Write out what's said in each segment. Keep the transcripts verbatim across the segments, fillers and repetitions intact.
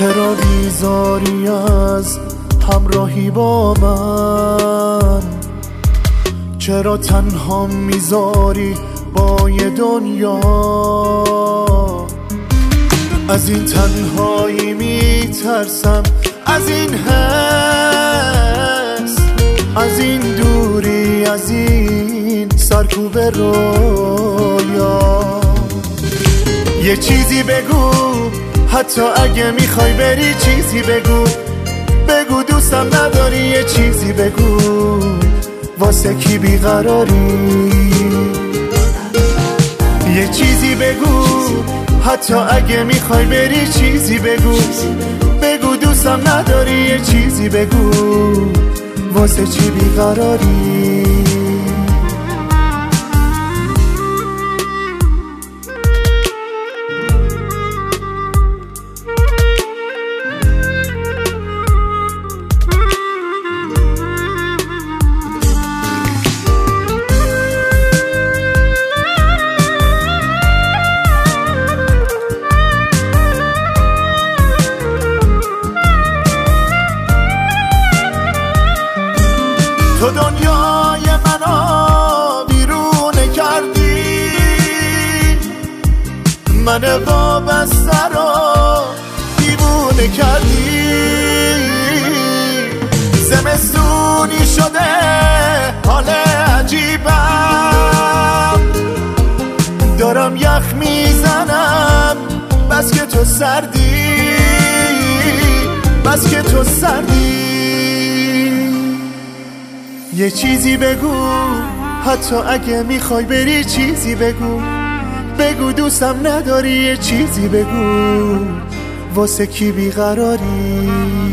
چرا بیزاری از همراهی با من؟ چرا تنها میذاری با یه دنیا؟ از این تنهایی میترسم، از این حس، از این دوری، از این سرکوب رویا. یه چیزی بگو، حتی اگه میخوای بری چیزی بگو. بگو دوستم نداری، یه چیزی بگو، واسه کی بیقراری؟ یه چیزی بگو، حتی اگه میخوای بری چیزی بگو. بگو دوستم نداری، یه چیزی بگو، واسه چی بیقراری؟ تو دنیای منو بیرونه کردی، من وابسته رو دیوونه کردی. زمستونی شده حال عجیبم، دارم یخ میزنم بس که تو سردی، بس که تو سردی. یه چیزی بگو، حتی اگه میخوای بری چیزی بگو. بگو دوستم نداری، یه چیزی بگو، واسه کی بیقراری؟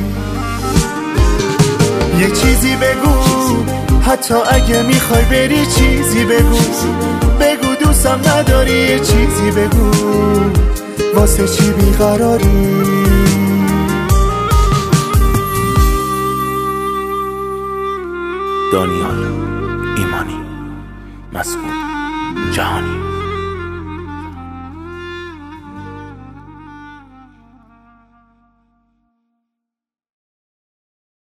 یه چیزی بگو، حتی اگه میخوای بری چیزی بگو. بگو دوستم نداری، یه چیزی بگو، واسه چی بیقراری؟ دانیال ایمانی، مسعود جهانی.